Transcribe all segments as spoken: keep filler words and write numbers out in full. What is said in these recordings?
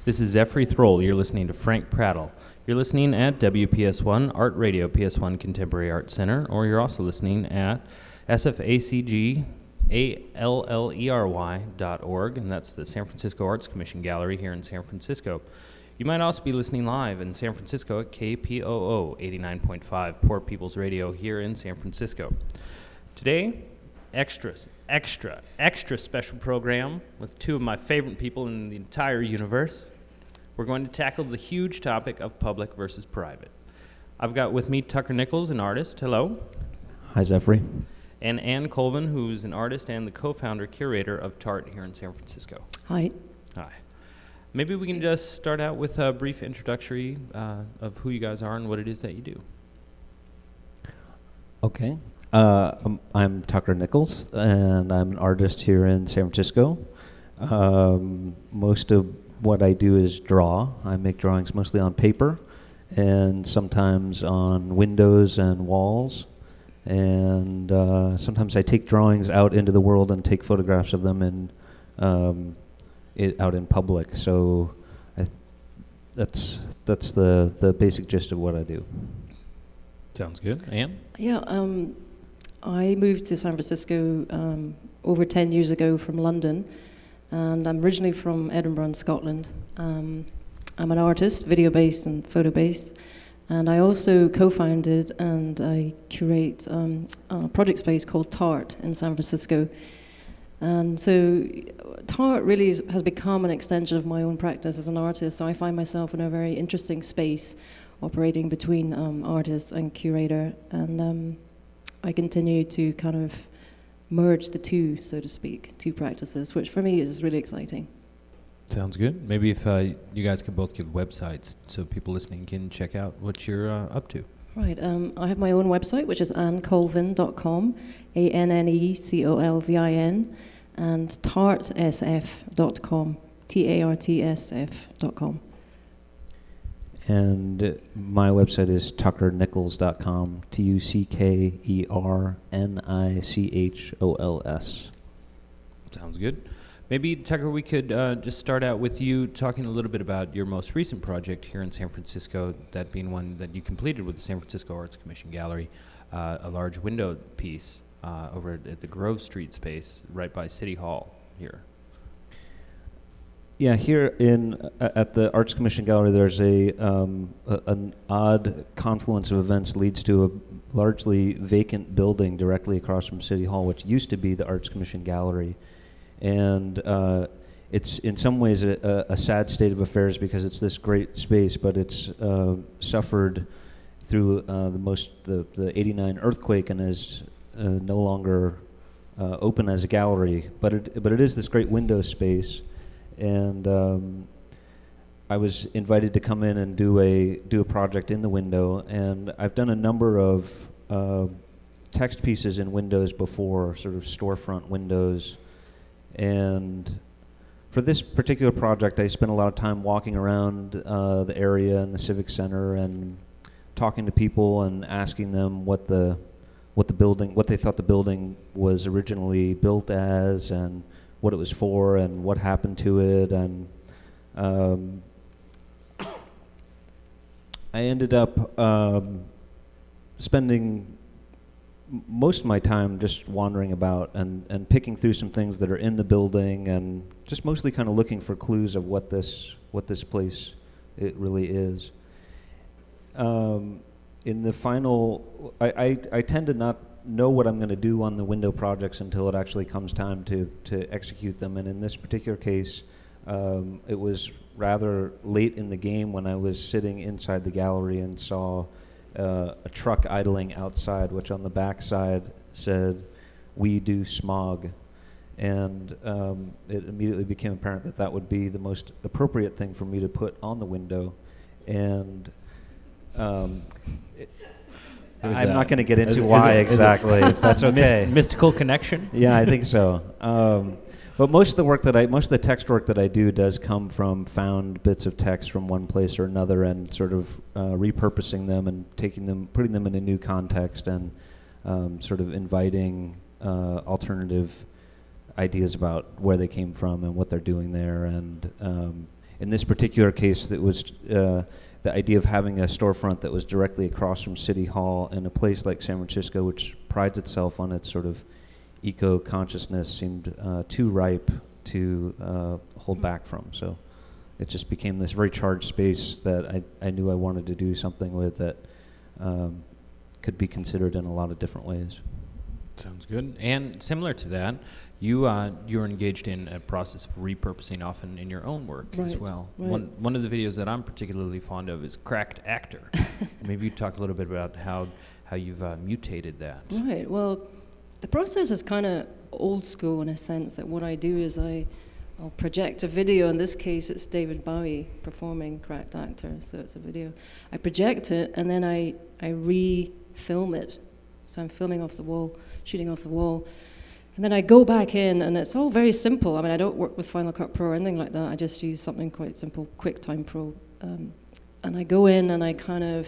This is Zephyr Thrall. You're listening to Frank Prattle. You're listening at W P S one Art Radio, P S one Contemporary Art Center, or you're also listening at S F A C G A L L E R Y dot org, and that's the San Francisco Arts Commission Gallery here in San Francisco. You might also be listening live in San Francisco at K P O O eighty-nine point five, Poor People's Radio here in San Francisco. Today, extra, extra, extra special program with two of my favorite people in the entire universe. We're going to tackle the huge topic of public versus private. I've got with me Tucker Nichols, an artist. Hello. Hi, Zephyr. And Ann Colvin, who's an artist and the co-founder, curator of TART here in San Francisco. Hi. Hi. Maybe we can just start out with a brief introductory uh, of who you guys are and what it is that you do. Okay. Uh, I'm, I'm Tucker Nichols, and I'm an artist here in San Francisco. Um, most of what I do is draw. I make drawings mostly on paper and sometimes on windows and walls. And uh, sometimes I take drawings out into the world and take photographs of them and um, it out in public. So I th- that's that's the, the basic gist of what I do. Sounds good. Ann? Yeah, um, I moved to San Francisco um, over ten years ago from London, and I'm originally from Edinburgh in Scotland. Um, I'm an artist, video-based and photo-based, and I also co-founded and I curate um, a project space called TART in San Francisco. And so TART really is, has become an extension of my own practice as an artist, so I find myself in a very interesting space operating between um, artist and curator, and um, I continue to kind of merge the two, so to speak, two practices, which for me is really exciting. Sounds good. Maybe if uh, you guys could both give websites so people listening can check out what you're uh, up to. Right. Um, I have my own website, which is ann colvin dot com, A N N E C O L V I N, and tart s f dot com, T A R T S F dot com. And my website is tucker nichols dot com, T U C K E R N I C H O L S. Sounds good. Maybe, Tucker, we could uh, just start out with you talking a little bit about your most recent project here in San Francisco, that being one that you completed with the San Francisco Arts Commission Gallery, uh, a large window piece uh, over at, at the Grove Street space right by City Hall here. Yeah, here in uh, at the Arts Commission Gallery, there's a, um, a an odd confluence of events leads to a largely vacant building directly across from City Hall, which used to be the Arts Commission Gallery, and uh, it's in some ways a, a sad state of affairs because it's this great space, but it's uh, suffered through uh, the most the the eighty-nine earthquake and is uh, no longer uh, open as a gallery, but it but it is this great window space. And um, I was invited to come in and do a do a project in the window, and I've done a number of uh, text pieces in windows before, sort of storefront windows. And for this particular project, I spent a lot of time walking around uh, the area and the Civic Center and talking to people and asking them what the what the building, what they thought the building was originally built as, and what it was for and what happened to it, and um, I ended up um, spending m- most of my time just wandering about and, and picking through some things that are in the building and just mostly kind of looking for clues of what this what this place it really is. Um, in the final, I, I, I tend to not know what I'm going to do on the window projects until it actually comes time to, to execute them. And in this particular case, um, it was rather late in the game when I was sitting inside the gallery and saw uh, a truck idling outside, which on the back side said, "We do smog." And um, it immediately became apparent that that would be the most appropriate thing for me to put on the window. And um, it, I'm not going to get into why it, exactly, if that's okay. Myst- mystical connection? Yeah, I think so. Um, but most of the work that I, most of the text work that I do does come from found bits of text from one place or another, and sort of uh, repurposing them and taking them, putting them in a new context, and um, sort of inviting uh, alternative ideas about where they came from and what they're doing there. And um, in this particular case, that was uh, the idea of having a storefront that was directly across from City Hall in a place like San Francisco, which prides itself on its sort of eco-consciousness, seemed uh, too ripe to uh, hold back from. So it just became this very charged space that I, I knew I wanted to do something with that um, could be considered in a lot of different ways. Sounds good. And similar to that, you uh, you're engaged in a process of repurposing often in your own work as Right, well. right. One one of the videos that I'm particularly fond of is Cracked Actor. Maybe you talk a little bit about how how you've uh, mutated that. Right. Well, the process is kind of old school in a sense that what I do is I, I'll project a video. In this case, it's David Bowie performing Cracked Actor, so it's a video. I project it and then I I re-film it. So I'm filming off the wall, shooting off the wall. And then I go back in, and it's all very simple. I mean, I don't work with Final Cut Pro or anything like that. I just use something quite simple, QuickTime Pro. Um, and I go in, and I kind of,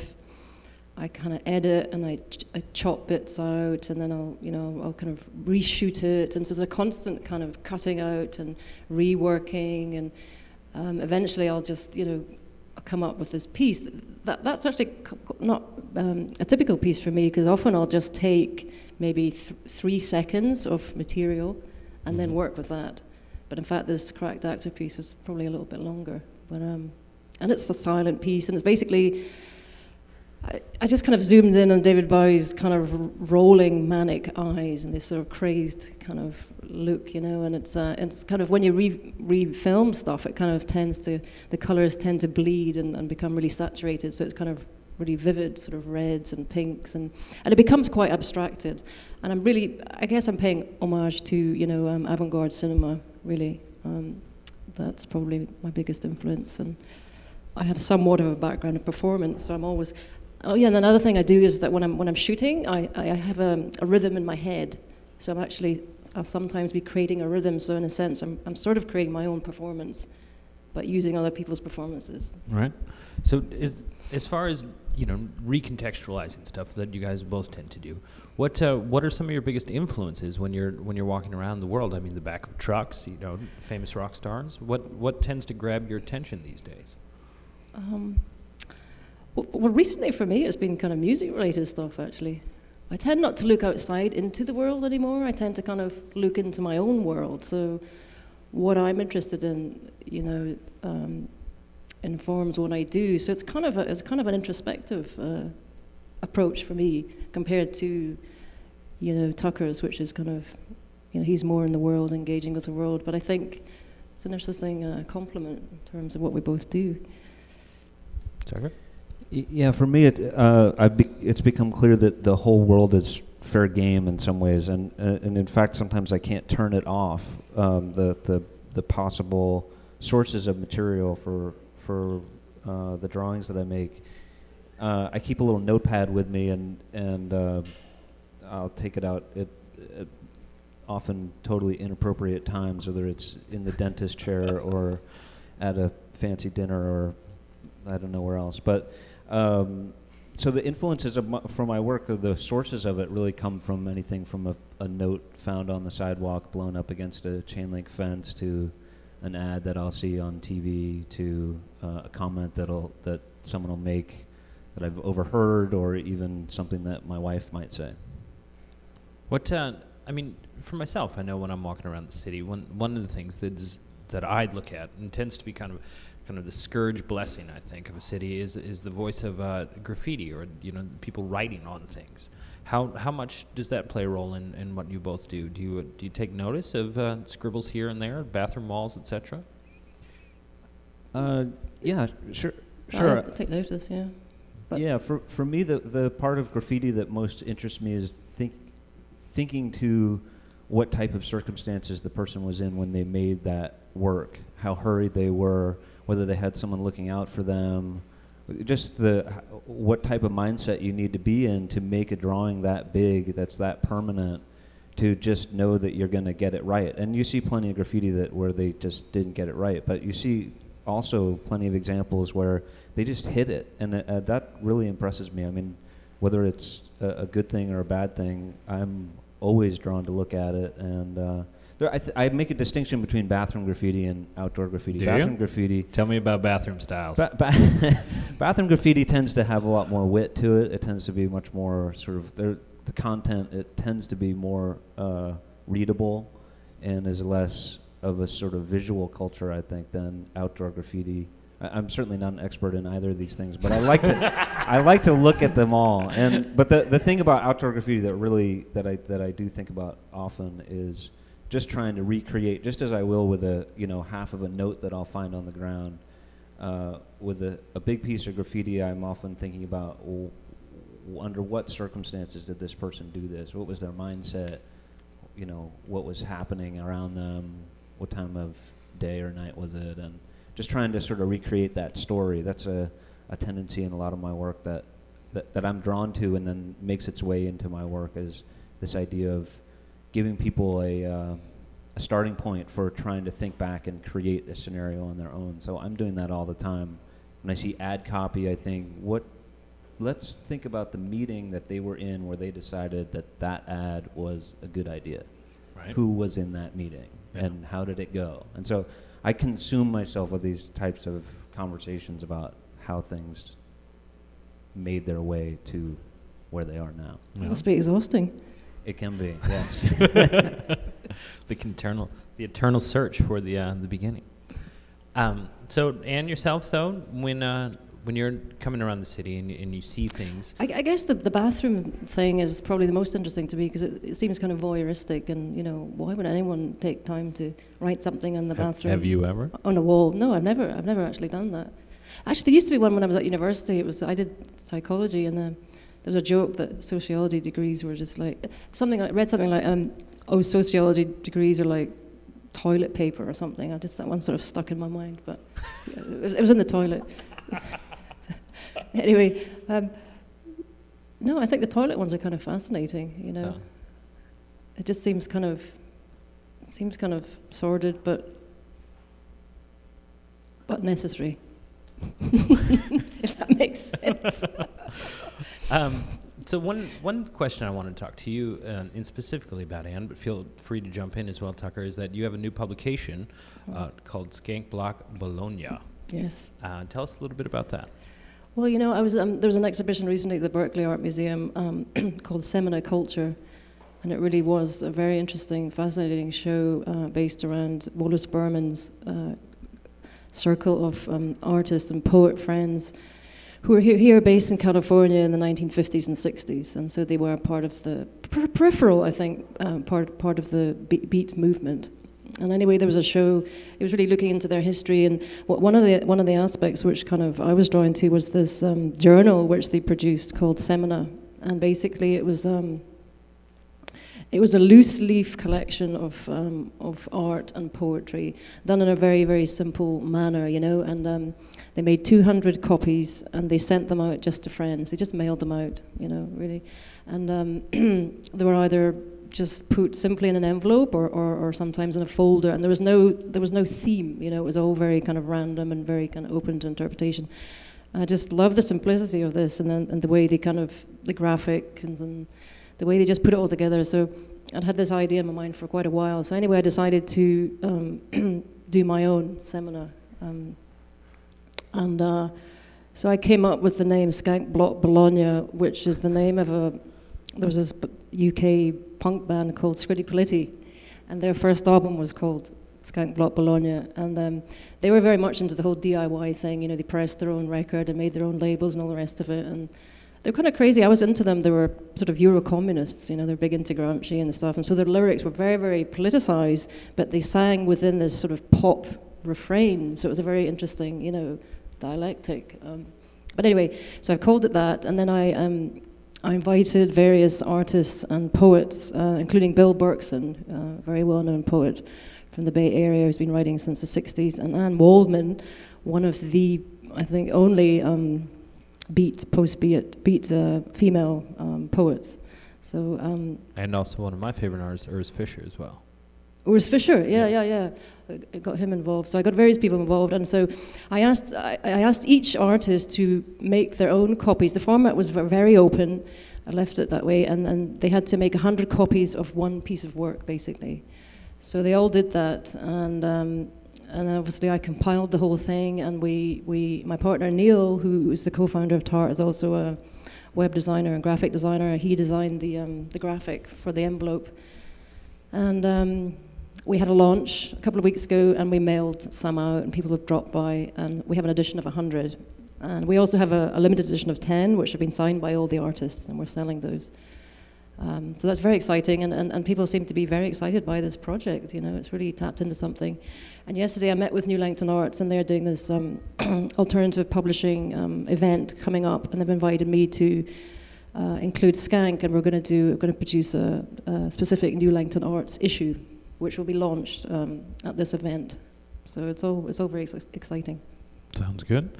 I kind of edit, and I, ch- I chop bits out, and then I'll, you know, I'll kind of reshoot it. And so there's a constant kind of cutting out and reworking, and um, eventually I'll just, you know, come up with this piece. That that's actually c- not um, a typical piece for me, because often I'll just take maybe th- three seconds of material and then work with that. But in fact, this Cracked Actor piece was probably a little bit longer. But um, and it's a silent piece, and it's basically I, I just kind of zoomed in on David Bowie's kind of r- rolling manic eyes and this sort of crazed kind of look, you know. And it's uh, it's kind of when you re re-film stuff, it kind of tends to the colors tend to bleed and, and become really saturated. So it's kind of really vivid sort of reds and pinks, and, and it becomes quite abstracted. And I'm really, I guess I'm paying homage to, you know, um, avant-garde cinema, really. Um, that's probably my biggest influence. And I have somewhat of a background in performance, so I'm always, oh yeah, and another thing I do is that when I'm when I'm shooting, I, I have a, a rhythm in my head. So I'm actually, I'll sometimes be creating a rhythm, so in a sense, I'm I'm sort of creating my own performance, but using other people's performances. Right. So is, as far as, you know, recontextualizing stuff that you guys both tend to do, what uh, what are some of your biggest influences when you're when you're walking around the world? I mean, the back of trucks, you know, famous rock stars. What what tends to grab your attention these days? Um, well, well, recently for me, it's been kind of music-related stuff, actually. I tend not to look outside into the world anymore. I tend to kind of look into my own world. So what I'm interested in, you know, um, informs what I do. So it's kind of a, it's kind of an introspective uh, approach for me compared to, you know, Tucker's, which is kind of, you know, he's more in the world, engaging with the world. But I think it's an interesting uh, complement in terms of what we both do. Tucker? Y- Yeah, for me, it, uh, I've be- it's become clear that the whole world is fair game in some ways, and uh, and in fact, sometimes I can't turn it off. Um, the the the possible sources of material for for uh, the drawings that I make, uh, I keep a little notepad with me, and and uh, I'll take it out at, at often totally inappropriate times, whether it's in the dentist chair or at a fancy dinner or I don't know where else. But um, so the influences of my, for my work, or the sources of it, really come from anything from a, a note found on the sidewalk blown up against a chain link fence to an ad that I'll see on T V to uh, a comment that'll that someone will make that I've overheard, or even something that my wife might say. What uh, I mean, for myself, I know when I'm walking around the city, one one of the things that is, that I'd look at and tends to be kind of kind of the scourge blessing, I think, of a city is is the voice of uh, graffiti, or, you know, people writing on things. How how much does that play a role in, in what you both do? Do you do you take notice of uh, scribbles here and there, bathroom walls, et cetera? Uh, yeah, sure, sure. I take notice, yeah. But Yeah, for for me, the the part of graffiti that most interests me is think thinking to what type of circumstances the person was in when they made that work, how hurried they were, whether they had someone looking out for them, just the h- what type of mindset you need to be in to make a drawing that big, that's that permanent, to just know that you're going to get it right. And you see plenty of graffiti that where they just didn't get it right, but you see also plenty of examples where they just hit it, and uh, that really impresses me. I mean, whether it's a, a good thing or a bad thing, I'm always drawn to look at it, and uh, There, I, th- I make a distinction between bathroom graffiti and outdoor graffiti. Do bathroom you? graffiti. Tell me about bathroom styles. Ba- ba- bathroom graffiti tends to have a lot more wit to it. It tends to be much more sort of there, the content. It tends to be more uh, readable, and is less of a sort of visual culture, I think, than outdoor graffiti. I, I'm certainly not an expert in either of these things, but I like to I like to look at them all. And but the the thing about outdoor graffiti that really that I that I do think about often is just trying to recreate, just as I will with a, you know, half of a note that I'll find on the ground. Uh, with a, a big piece of graffiti, I'm often thinking about, well, w- under what circumstances did this person do this? What was their mindset? You know, what was happening around them? What time of day or night was it? And just trying to sort of recreate that story. That's a, a tendency in a lot of my work that, that, that I'm drawn to, and then makes its way into my work, is this idea of giving people a, uh, a starting point for trying to think back and create a scenario on their own. So I'm doing that all the time. When I see ad copy, I think, what? Let's think about the meeting that they were in where they decided that that ad was a good idea. Right. Who was in that meeting, Yeah. and how did it go? And so I consume myself with these types of conversations about how things made their way to where they are now. Yeah. Must be exhausting. It can be, yes. the eternal, the eternal search for the uh, the beginning. Um, so, Anne, yourself though, when uh, when you're coming around the city and, and you see things, I, I guess the, the bathroom thing is probably the most interesting to me, because it, it seems kind of voyeuristic, and, you know, why would anyone take time to write something in the have, bathroom? have you ever? On a wall? No, I've never. I've never actually done that. Actually, there used to be one when I was at university. It was I did psychology, and uh, there was a joke that sociology degrees were just like something. I read something like, um, "Oh, sociology degrees are like toilet paper or something." I just that one sort of stuck in my mind, but yeah, it, was, it was in the toilet. Anyway, um, no, I think the toilet ones are kind of fascinating. You know, Oh. it just seems kind of it seems kind of sordid, but but necessary. If that makes sense. Um, so one one question I want to talk to you uh, in specifically about, Anne, but feel free to jump in as well, Tucker, is that you have a new publication uh, called Skank Block Bologna. Yes. Uh, tell us a little bit about that. Well, you know, I was um, there was an exhibition recently at the Berkeley Art Museum um, called Semina Culture, and it really was a very interesting, fascinating show uh, based around Wallace Berman's uh, circle of um, artists and poet friends who were here, here based in California in the nineteen fifties and sixties, and so they were part of the per- peripheral, I think, uh, part part of the be- beat movement. And anyway, there was a show. It was really looking into their history, and what, one of the one of the aspects which kind of I was drawn to was this um, journal which they produced called Semina, and basically it was. Um, It was a loose leaf collection of um, of art and poetry done in a very, very simple manner, you know, and um, they made two hundred copies and they sent them out just to friends. They just mailed them out, you know, really. And um, they were either just put simply in an envelope or, or, or sometimes in a folder, and there was no there was no theme, you know, it was all very kind of random and very kind of open to interpretation. And I just love the simplicity of this, and then and the way they kind of, the graphics and, and the way they just put it all together. So I'd had this idea in my mind for quite a while. So anyway, I decided to um, do my own seminar. Um, and uh, so I came up with the name Skank Block Bologna, which is the name of a, there was this U K punk band called Scritti Politti, and their first album was called Skank Block Bologna, and um, they were very much into the whole D I Y thing. You know, they pressed their own record and made their own labels and all the rest of it, and they're kind of crazy. I was into them. They were sort of Euro-communists, you know, they're big into Gramsci and stuff. And so their lyrics were very, very politicized, but they sang within this sort of pop refrain. So it was a very interesting, you know, dialectic. Um, but anyway, so I called it that. And then I um, I invited various artists and poets, uh, including Bill Berkson, a very well-known poet from the Bay Area who's been writing since the sixties, and Anne Waldman, one of the, I think, only um, beat, post-beat, beat uh, female um, poets. So um, And also one of my favorite artists, Urs Fischer, as well. Urs Fischer, yeah, yeah, yeah. I, I got him involved. So I got various people involved, and so I asked, I, I asked each artist to make their own copies. The format was very open. I left it that way, and, and they had to make a hundred copies of one piece of work, basically. So they all did that, and um, and obviously I compiled the whole thing, and we, we my partner Neil, who is the co-founder of Tart, is also a web designer and graphic designer. He designed the um, the graphic for the envelope, and um, we had a launch a couple of weeks ago, and we mailed some out, and people have dropped by, and we have an edition of one hundred. And we also have a, a limited edition of ten, which have been signed by all the artists, and we're selling those. Um, so that's very exciting, and, and, and people seem to be very excited by this project. You know, it's really tapped into something. And yesterday I met with New Langton Arts, and they're doing this um, alternative publishing um, event coming up, and they've invited me to uh, include Skank, and we're going to do, we're going to produce a, a specific New Langton Arts issue, which will be launched um, at this event. So it's all it's all very ex- exciting. Sounds good.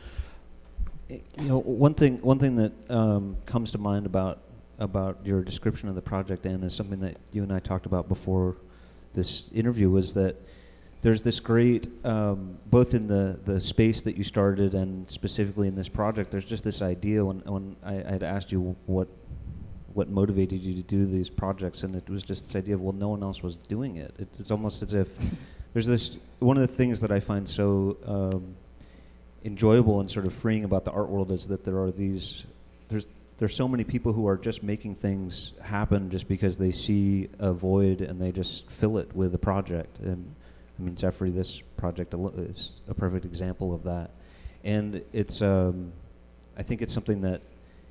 You know, one thing one thing that um, comes to mind about about your description of the project, Anne, is something that you and I talked about before this interview, was that there's this great, um, both in the, the space that you started and specifically in this project, there's just this idea when, when I had asked you what what motivated you to do these projects, and it was just this idea of, well, no one else was doing it. It it's almost as if there's this, one of the things that I find so um, enjoyable and sort of freeing about the art world is that there are these, there's there's so many people who are just making things happen just because they see a void and they just fill it with a project. And I mean, Zephyr, this project al- is a perfect example of that. And it's, um, I think it's something that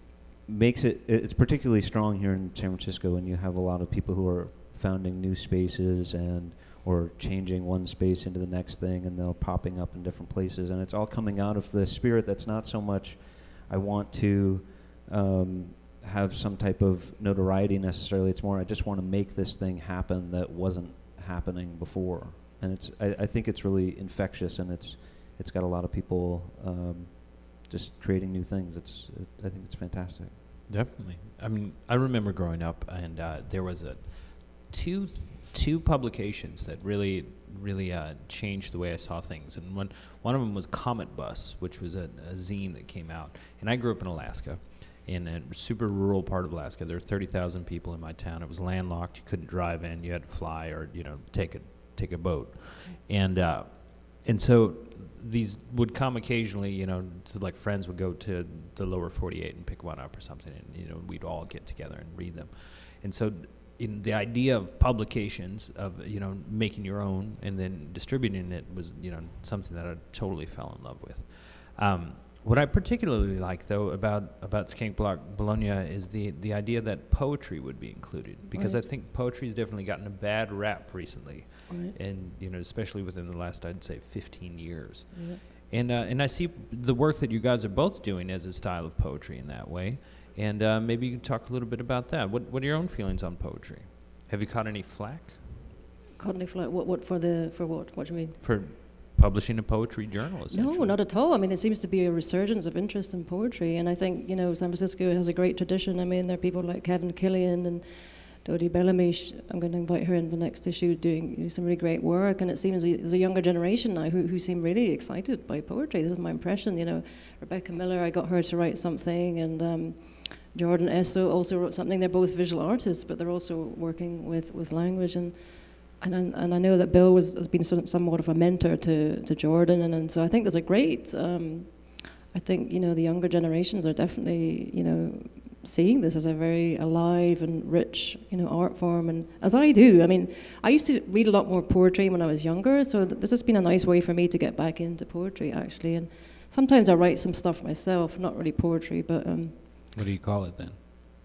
makes it, it's particularly strong here in San Francisco, and you have a lot of people who are founding new spaces and or changing one space into the next thing, and they're popping up in different places. And it's all coming out of the spirit that's not so much, I want to um, have some type of notoriety necessarily. It's more, I just want to make this thing happen that wasn't happening before. And it's, I, I think it's really infectious, and it's, it's got a lot of people um, just creating new things. It's, it, I think it's fantastic. Definitely. I mean, I remember growing up, and uh, there was a two th- two publications that really really uh, changed the way I saw things. And one one of them was Comet Bus, which was a, a zine that came out. And I grew up in Alaska, in a super rural part of Alaska. There were thirty thousand people in my town. It was landlocked. You couldn't drive in. You had to fly or you know take a take a boat, and uh, and so these would come occasionally. You know, so like friends would go to the lower forty-eight and pick one up or something, and you know we'd all get together and read them. And so in the idea of publications, of you know making your own and then distributing it, was you know something that I totally fell in love with. Um, what I particularly like, though, about about Skank Block Bologna is the the idea that poetry would be included, because Right. I think poetry's definitely gotten a bad rap recently, Right. and you know especially within the last, I'd say, fifteen years. Yeah. And uh, and I see the work that you guys are both doing as a style of poetry in that way. And uh, maybe you can talk a little bit about that. What What are your own feelings on poetry? Have you caught any flack Cottonley Flat. What? What for the? For what? What do you mean? for publishing a poetry journal? Essentially? No, not at all. I mean, there seems to be a resurgence of interest in poetry, and I think you know San Francisco has a great tradition. I mean, there are people like Kevin Killian and Dodie Bellamy. sh- I'm going to invite her in the next issue, doing you know, some really great work. And it seems there's a younger generation now who who seem really excited by poetry. This is my impression. You know, Rebecca Miller. I got her to write something, and um, Jordan Esso also wrote something. They're both visual artists, but they're also working with, with language. And and I, and I know that Bill was, has been sort of somewhat of a mentor to, to Jordan. And, and so I think there's a great, um, I think, you know, the younger generations are definitely, you know, seeing this as a very alive and rich, you know, art form. And as I do, I mean, I used to read a lot more poetry when I was younger. So th- this has been a nice way for me to get back into poetry, actually. And sometimes I write some stuff myself, not really poetry, but... Um, What do you call it then?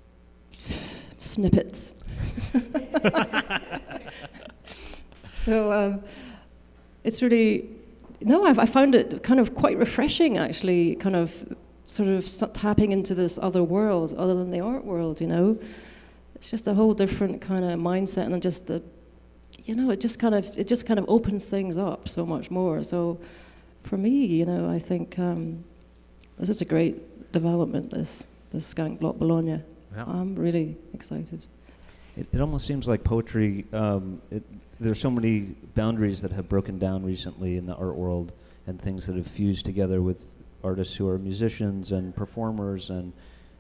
snippets. So um, it's really, no, I've, I found it kind of quite refreshing, actually, kind of sort of s- tapping into this other world, other than the art world, you know. It's just a whole different kind of mindset, and just the, you know, it just kind of, it just kind of opens things up so much more. So for me, you know, I think um, this is a great development, this, this Skank Block Bologna. Yeah. I'm really excited. It, it almost seems like poetry, um, it, there's so many boundaries that have broken down recently in the art world, and things that have fused together with artists who are musicians and performers and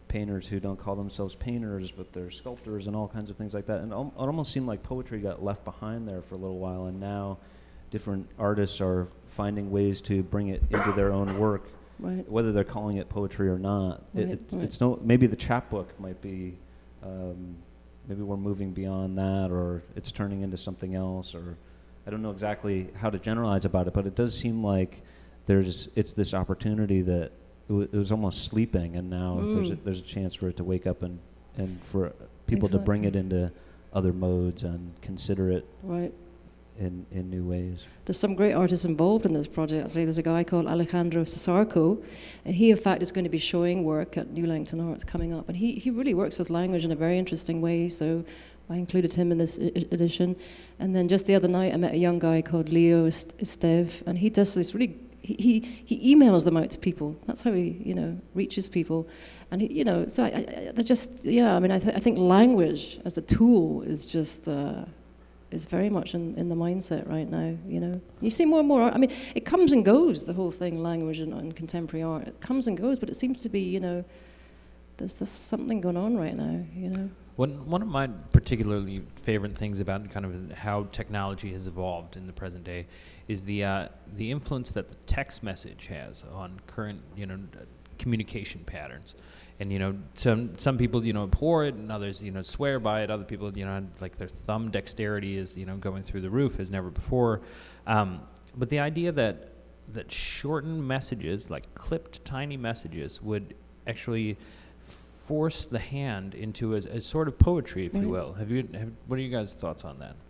painters who don't call themselves painters, but they're sculptors and all kinds of things like that. And it almost seemed like poetry got left behind there for a little while, and now different artists are finding ways to bring it into their own work, Right. whether they're calling it poetry or not. Right, It, it's, right. it's no, maybe the chapbook might be, um, maybe we're moving beyond that, or it's turning into something else, or I don't know exactly how to generalize about it, but it does seem like there's it's this opportunity that it, w- it was almost sleeping, and now there's a, Mm. there's a chance for it to wake up and, and for people to bring it Exactly. into other modes and consider it Right. in, in new ways. There's some great artists involved in this project. Actually, there's a guy called Alejandro Cesarco, and he, in fact, is going to be showing work at New Langton Arts coming up. And he, he really works with language in a very interesting way, so I included him in this I- I- edition. And then just the other night, I met a young guy called Leo Est- Esteve, and he does this really, he, he, he emails them out to people. That's how he, you know, reaches people. And, he, you know, so I, I, they're just, yeah, I mean, I, th- I think language as a tool is just... Uh, is very much in, in the mindset right now, you know. You see more and more art. I mean, it comes and goes, the whole thing, language and, and contemporary art. It comes and goes, but it seems to be, you know, there's, there's something going on right now, you know. One one of my particularly favorite things about kind of how technology has evolved in the present day is the uh, the influence that the text message has on current, you know, uh, communication patterns. And, you know, some some people, you know, abhor it, and others, you know, swear by it. Other people, you know, like their thumb dexterity is, you know, going through the roof as never before. Um, but the idea that that shortened messages, like clipped tiny messages, would actually force the hand into a, a sort of poetry, if you Right. will. Have you? Have, what are you guys' thoughts on that?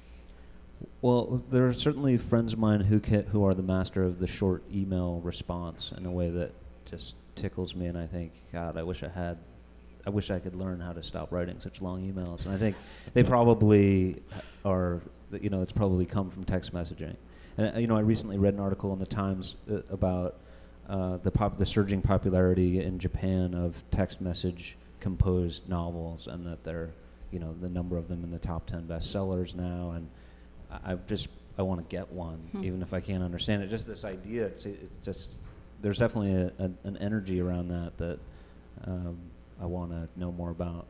Well, there are certainly friends of mine who ca- who are the master of the short email response in a way that just tickles me, and I think, God, I wish I had, I wish I could learn how to stop writing such long emails. And I think they probably are, you know, it's probably come from text messaging. And uh, you know, I recently read an article in the Times uh, about uh, the pop, the surging popularity in Japan of text message composed novels, and that they're, you know, the number of them in the top ten bestsellers now. And I, I've just, I want to get one, Hmm. even if I can't understand it. Just this idea, it's, it's just. There's definitely a, a, an energy around that that um, I want to know more about.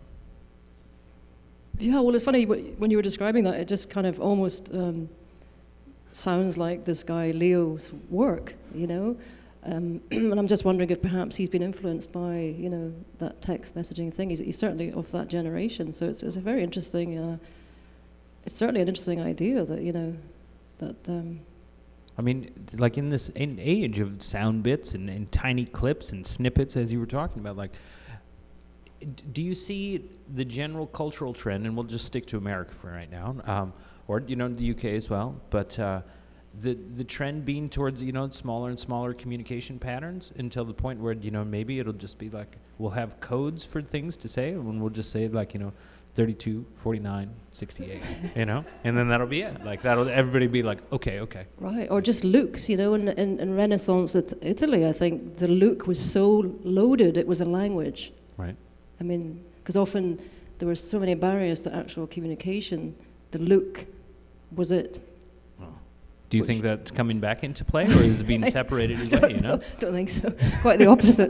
Yeah, well, it's funny, wh- when you were describing that, it just kind of almost um, sounds like this guy Leo's work, you know? Um, and I'm just wondering if perhaps he's been influenced by, you know, that text messaging thing. He's, he's certainly of that generation, so it's, it's a very interesting, uh, it's certainly an interesting idea that, you know, that... Um, I mean, t- like in this in age of sound bits and, and tiny clips and snippets, as you were talking about, like, d- do you see the general cultural trend, and we'll just stick to America for right now, um, or, you know, the U K as well, but uh, the the trend being towards, you know, smaller and smaller communication patterns until the point where, you know, maybe it'll just be like, we'll have codes for things to say, and we'll just say, like, you know, thirty-two, forty-nine, sixty-eight, you know, and then that'll be it. Like, that'll, everybody be like, okay, okay. Right, or just looks, you know, in, in, in Renaissance at Italy, I think the look was so loaded, it was a language. Right. I mean, because often there were so many barriers to actual communication, the look was it. Do you Which- think that's coming back into play, or is it being I separated don't away, you know? know, don't think so. Quite the opposite.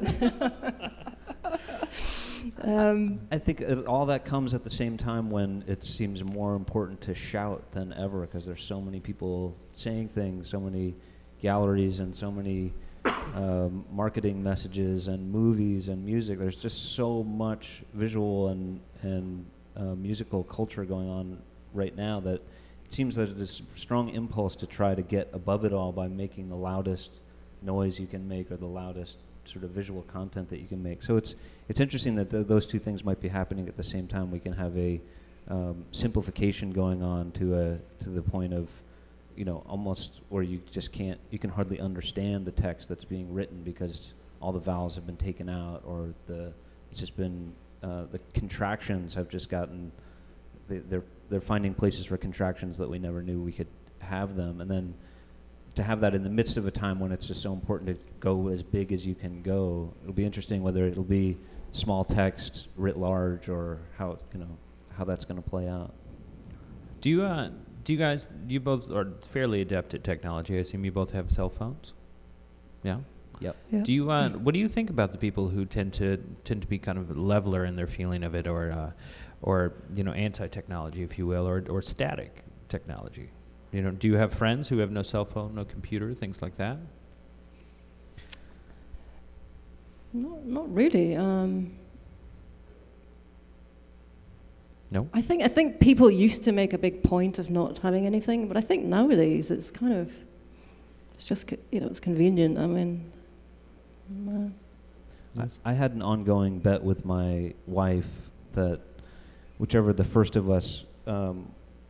um, I think it, all that comes at the same time when it seems more important to shout than ever, because there's so many people saying things, so many galleries and so many um, marketing messages and movies and music. There's just so much visual and, and uh, musical culture going on right now that it seems that there's this strong impulse to try to get above it all by making the loudest noise you can make or the loudest sort of visual content that you can make. So it's it's interesting that th- those two things might be happening at the same time. We can have a um, simplification going on to a to the point of, you know, almost where you just can't, you can hardly understand the text that's being written because all the vowels have been taken out, or the it's just been uh, the contractions have just gotten they, they're they're finding places for contractions that we never knew we could have them, and then to have that in the midst of a time when it's just so important to go as big as you can go. It'll be interesting whether it'll be small text writ large, or how, you know, how that's going to play out. Do you, uh, do you guys, you both are fairly adept at technology. I assume you both have cell phones? Yeah? Yep. Yeah. Do you uh, what do you think about the people who tend to tend to be kind of leveler in their feeling of it, or uh, or you know, anti-technology, if you will, or or static technology? You know, do you have friends who have no cell phone, no computer, things like that? Not, not really. Um, No. I think I think people used to make a big point of not having anything, but I think nowadays it's kind of, it's just co- you know, it's convenient. I mean, no. I, I had an ongoing bet with my wife that whichever the first of us um,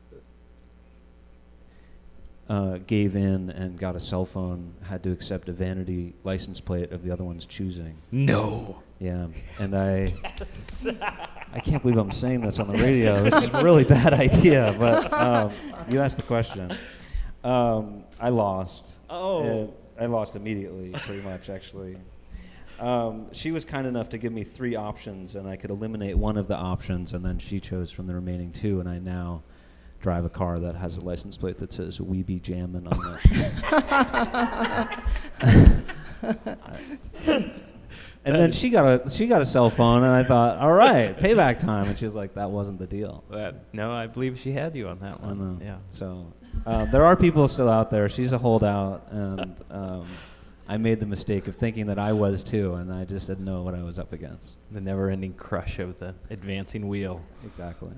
uh, gave in and got a cell phone had to accept a vanity license plate of the other one's choosing. No. Yeah, and I I can't believe I'm saying this on the radio. This is a really bad idea, but um, you asked the question. Um, I lost. Oh. Uh, I lost immediately, pretty much, actually. Um, she was kind enough to give me three options, and I could eliminate one of the options, and then she chose from the remaining two, and I now drive a car that has a license plate that says "We Be Jammin" on it. And then she got a she got a cell phone, and I thought, all right, payback time. And she was like, that wasn't the deal. That, no, I believe she had you on that I one. know. Yeah. So uh, there are people still out there. She's a holdout, and um, I made the mistake of thinking that I was too, and I just didn't know what I was up against. The never-ending crush of the advancing wheel. Exactly.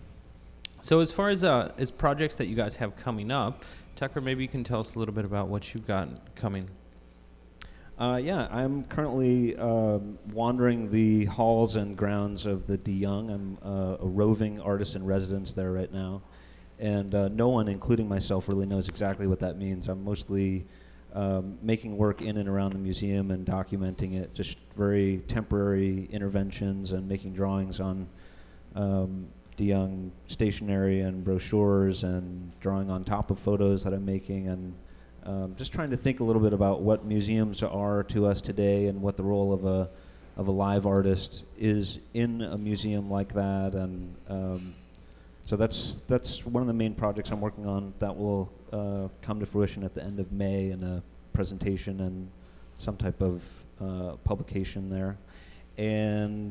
So as far as uh, as projects that you guys have coming up, Tucker, maybe you can tell us a little bit about what you've got coming. Uh, yeah, I'm currently um, wandering the halls and grounds of the De Young. I'm uh, a roving artist in residence there right now, and uh, no one, including myself, really knows exactly what that means. I'm mostly um, making work in and around the museum and documenting it, just very temporary interventions and making drawings on um, De Young stationery and brochures and drawing on top of photos that I'm making, and Um, just trying to think a little bit about what museums are to us today and what the role of a of a live artist is in a museum like that, and um, so that's that's one of the main projects I'm working on that will uh, come to fruition at the end of May in a presentation and some type of uh, publication there, and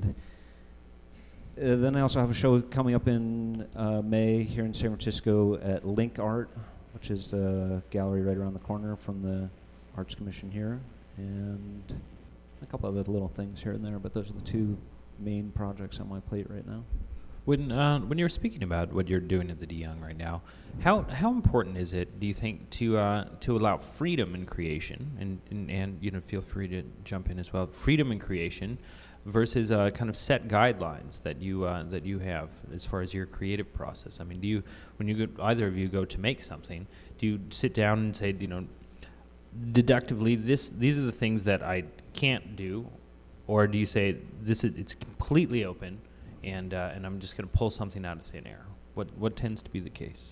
uh, then I also have a show coming up in uh, May here in San Francisco at Link Art, which is the gallery right around the corner from the Arts Commission here, and a couple of other little things here and there, but those are the two main projects on my plate right now. When uh, when you're speaking about what you're doing at the De Young right now, how how important is it, do you think, to uh, to allow freedom in creation, and, and, and you know, feel free to jump in as well, freedom in creation versus uh, kind of set guidelines that you uh, that you have as far as your creative process? I mean, do you, when you go, either of you go to make something, do you sit down and say, you know, deductively, this these are the things that I can't do, or do you say this is, it's completely open, and uh, and I'm just going to pull something out of thin air? What what tends to be the case?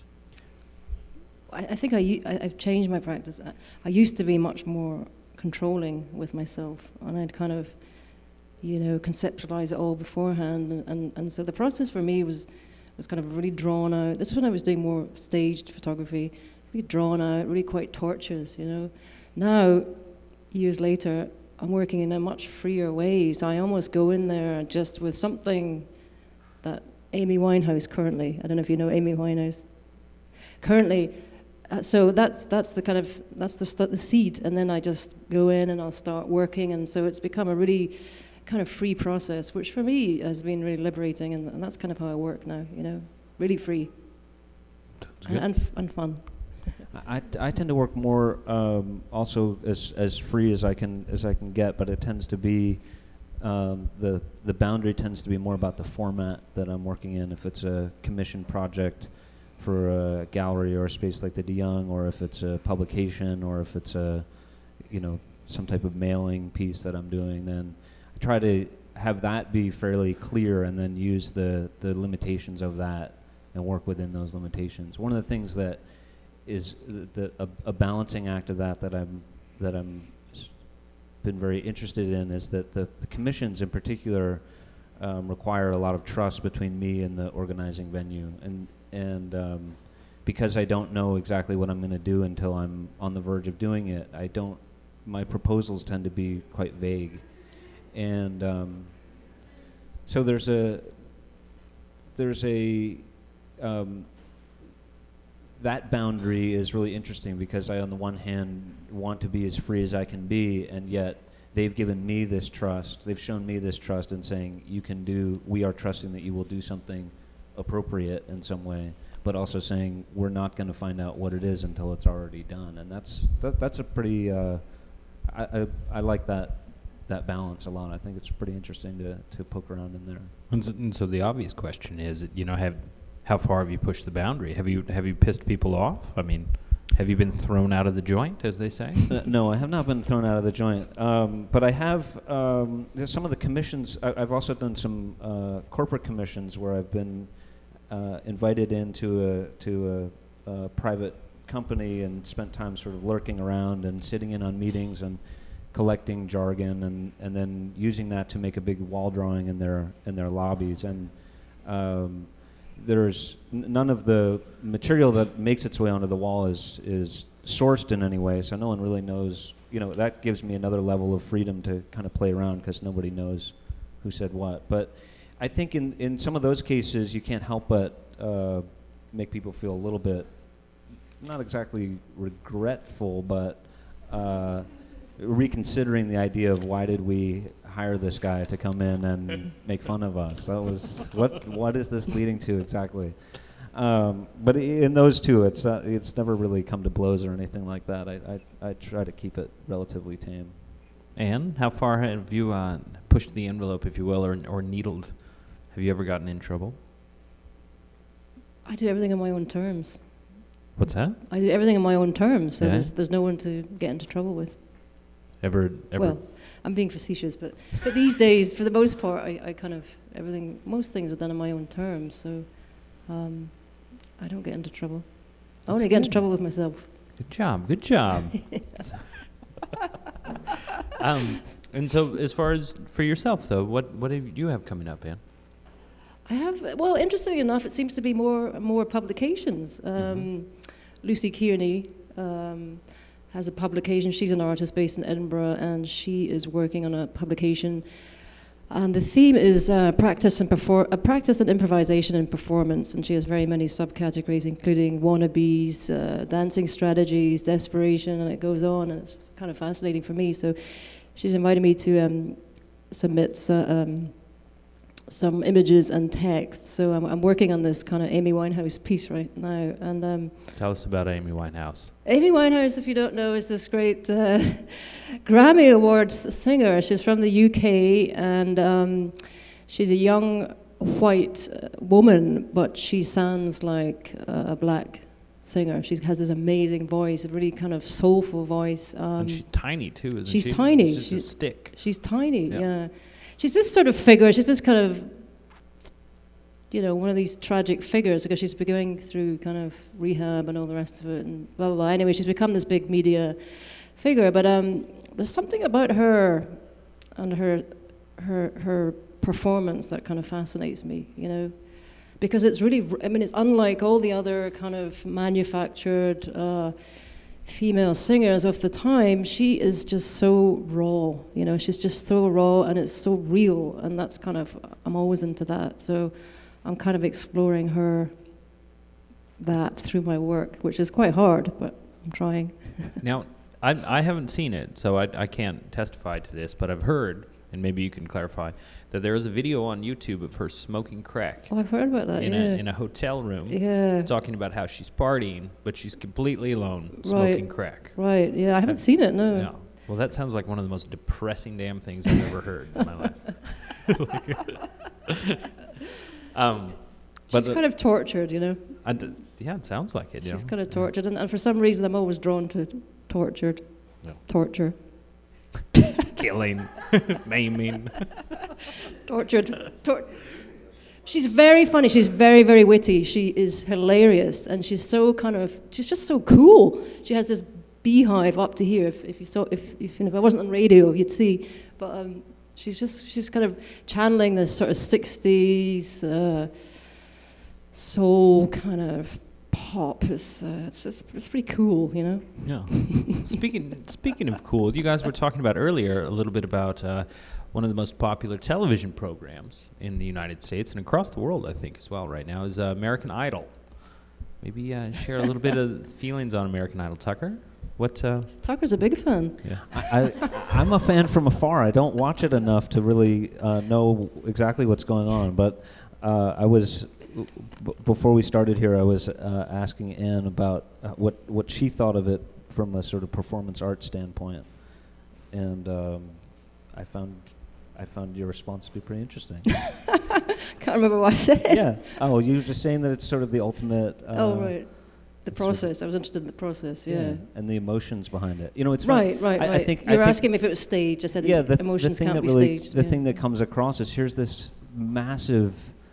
I, I think I, u- I, I've changed my practice. I, I used to be much more controlling with myself, and I'd kind of, you know, conceptualize it all beforehand, and, and, and so the process for me was was kind of really drawn out. This is when I was doing more staged photography, really drawn out, really quite tortuous, you know. Now, years later, I'm working in a much freer way, so I almost go in there just with something that Amy Winehouse currently, I don't know if you know Amy Winehouse, currently, uh, so that's that's the kind of, that's the, st- the seed, and then I just go in and I'll start working, and so it's become a really kind of free process, which for me has been really liberating, and, and that's kind of how I work now, you know, really free and, and, f- and fun. I, I tend to work more um, also as as free as I can as I can get, but it tends to be um, the the boundary tends to be more about the format that I'm working in. If it's a commissioned project for a gallery or a space like the De Young, or if it's a publication, or if it's a, you know, some type of mailing piece that I'm doing, then I try to have that be fairly clear, and then use the the limitations of that and work within those limitations. One of the things that is the, a, a balancing act of that that I'm that I'm s- been very interested in is that the, the commissions in particular um, require a lot of trust between me and the organizing venue, and and um, because I don't know exactly what I'm going to do until I'm on the verge of doing it, I don't my proposals tend to be quite vague, and um, so there's a there's a um, that boundary is really interesting because I, on the one hand, want to be as free as I can be, and yet they've given me this trust. They've shown me this trust in saying, you can do, we are trusting that you will do something appropriate in some way, but also saying we're not going to find out what it is until it's already done. And that's that, that's a pretty, uh, I, I, I like that that balance a lot. I think it's pretty interesting to, to poke around in there. And so, and so the obvious question is, you know, have how far have you pushed the boundary? Have you have you pissed people off? I mean, have you been thrown out of the joint, as they say? Uh, no, I have not been thrown out of the joint. Um, but I have, um, there's some of the commissions, I, I've also done some uh, corporate commissions where I've been uh, invited into a, to a, a private company and spent time sort of lurking around and sitting in on meetings and collecting jargon and, and then using that to make a big wall drawing in their in their lobbies. And um, there's n- none of the material that makes its way onto the wall is is sourced in any way, so no one really knows. You know, that gives me another level of freedom to kind of play around because nobody knows who said what. But I think in, in some of those cases, you can't help but uh, make people feel a little bit, not exactly regretful, but uh, reconsidering the idea of why did we hire this guy to come in and make fun of us. That was, what what is this leading to exactly? Um, but in those two, it's uh, it's never really come to blows or anything like that. I, I, I try to keep it relatively tame. Anne, how far have you uh, pushed the envelope, if you will, or or needled? Have you ever gotten in trouble? I do everything on my own terms. What's that? I do everything on my own terms, so Yeah. there's there's no one to get into trouble with. Ever, ever? Well, I'm being facetious, but but these days, for the most part, I, I kind of everything, most things are done on my own terms, so um, I don't get into trouble. I only That's get into good. trouble with myself. Good job. Good job. um, and so, as far as for yourself, though, what what do you have coming up, Anne? I have, well, interestingly enough, it seems to be more more publications. Um, Mm-hmm. Lucy Kearney um, has a publication. She's an artist based in Edinburgh, and she is working on a publication. And the theme is uh, practice and perfor- uh, practice and improvisation and performance. And she has very many subcategories, including wannabes, uh, dancing strategies, desperation, and it goes on. And it's kind of fascinating for me. So she's invited me to um, submit uh, um, some images and text. So I'm, I'm working on this kind of Amy Winehouse piece right now. And um, Tell us about Amy Winehouse. Amy Winehouse, if you don't know, is this great uh, Grammy Awards singer. She's from the U K, and um, she's a young white uh, woman, but she sounds like uh, a black singer. She has this amazing voice, a really kind of soulful voice. Um, and she's tiny, too, isn't she's she? tiny. She's just She's- a stick. She's tiny, Yeah. yeah. She's this sort of figure. She's this kind of, you know, one of these tragic figures because she's been going through kind of rehab and all the rest of it and blah, blah, blah. Anyway, she's become this big media figure. But um, there's something about her and her, her, her performance that kind of fascinates me, you know, because it's really, I mean, it's unlike all the other kind of manufactured uh, female singers of the time. She is just so raw, you know, she's just so raw and it's so real, and that's kind of, I'm always into that. So I'm kind of exploring her, that through my work, which is quite hard, but I'm trying. Now, I, I haven't seen it, so I, I can't testify to this, but I've heard, and maybe you can clarify, that there is a video on YouTube of her smoking crack Oh, I've heard about that, in, yeah. a, in a hotel room, yeah, talking about how she's partying, but she's completely alone, smoking Right. crack. right, yeah, I haven't That- seen it, no. Yeah. Well, that sounds like one of the most depressing damn things I've ever heard in my life. um, but She's the- kind of tortured, you know. and, uh, yeah, it sounds like it. She's yeah. kind of tortured, and, and for some reason I'm always drawn to tortured, Yeah. torture. Killing, maiming. Tortured. Tor- she's very funny. She's very, very witty. She is hilarious, and she's so kind of. She's just so cool. She has this beehive up to here. If, if you saw, if if, you know, if I wasn't on radio, you'd see. But um, she's just she's kind of channeling this sort of sixties uh, soul kind of pop. It's, uh, it's, it's, it's pretty cool, you know? Yeah. speaking speaking of cool, you guys were talking about earlier a little bit about uh, one of the most popular television programs in the United States and across the world, I think, as well, right now, is uh, American Idol. Maybe uh, share a little bit of feelings on American Idol, Tucker. What? Uh, Tucker's a big fan. yeah. I, I, I'm a fan from afar. I don't watch it enough to really uh, know exactly what's going on. But uh, I was, b- before we started here, I was uh, asking Anne about uh, what, what she thought of it from a sort of performance art standpoint. And um, I found I found your response to be pretty interesting. Can't remember what I said. Yeah. Oh, you were just saying that it's sort of the ultimate. Uh, Oh, right. The it's sort of- process. I was interested in the process, yeah. And the emotions behind it. You know, it's fun- Right, right, I, right. I think you were I think asking me if it was staged. I said yeah, the the, emotions the thing can't that be really, staged. the yeah. thing that comes across is here's this massive,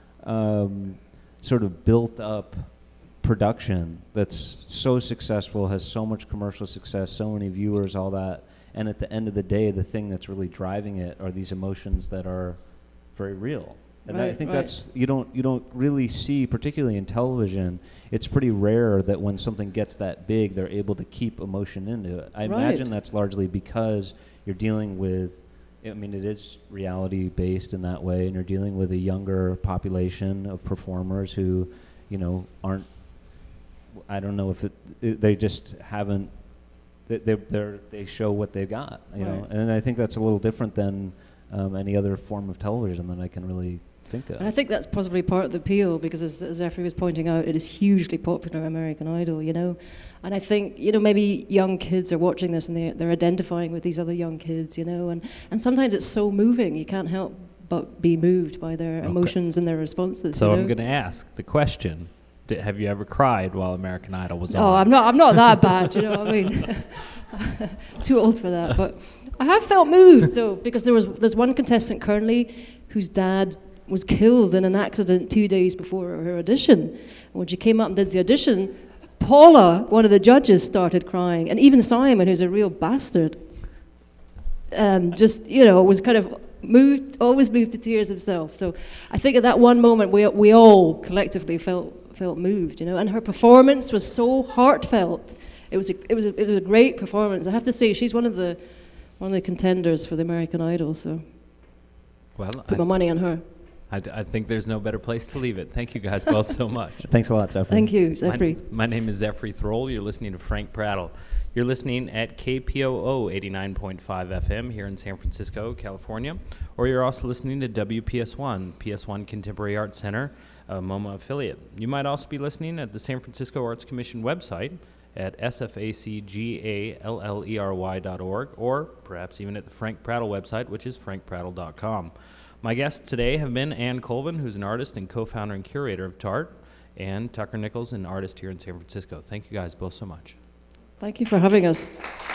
um, sort of built up production that's so successful, has so much commercial success, so many viewers, all that. And at the end of the day, the thing that's really driving it are these emotions that are very real. And I Right, think right. that's you don't you don't really see, particularly in television. It's pretty rare that when something gets that big, they're able to keep emotion into it. I Right. imagine that's largely because you're dealing with. I mean, it is reality based in that way, and you're dealing with a younger population of performers who, you know, aren't. I don't know if it, it they just haven't. They they they're, they show what they got, you know, Right. and I think that's a little different than um, any other form of television that I can really think of. And I think that's possibly part of the appeal because, as, as Jeffrey was pointing out, it is hugely popular, American Idol, you know. And I think, you know, maybe young kids are watching this and they're, they're identifying with these other young kids, you know. And, and sometimes it's so moving, you can't help but be moved by their Okay. emotions and their responses. So you know? I'm going to ask the question: Did, have you ever cried while American Idol was on? Oh, I'm not. I'm not that bad. You know what I mean? Too old for that. But I have felt moved though, because there was there's one contestant currently whose dad was killed in an accident two days before her audition. And when she came up and did the audition, Paula, one of the judges, started crying, and even Simon, who's a real bastard, um, just you know was kind of moved, always moved to tears himself. So I think at that one moment we we all collectively felt. felt moved, you know, and her performance was so heartfelt. It was a, it was a, it was a great performance. I have to say, she's one of the one of the contenders for the American Idol. So Well, put I, my money on her. I, I think there's no better place to leave it. Thank you guys both so much. Thanks a lot, Jeffrey. Thank you, My, Jeffrey. my name is Jeffrey Thrall. You're listening to Frank Prattle. You're listening at K P O O eighty-nine point five F M here in San Francisco, California, or you're also listening to W P S one, P S one Contemporary Arts Center, a MoMA affiliate. You might also be listening at the San Francisco Arts Commission website at s f a c g a l l e r y dot org, or perhaps even at the Frank Prattle website, which is frank prattle dot com. My guests today have been Ann Colvin, who's an artist and co-founder and curator of TART, and Tucker Nichols, an artist here in San Francisco. Thank you guys both so much. Thank you for having us.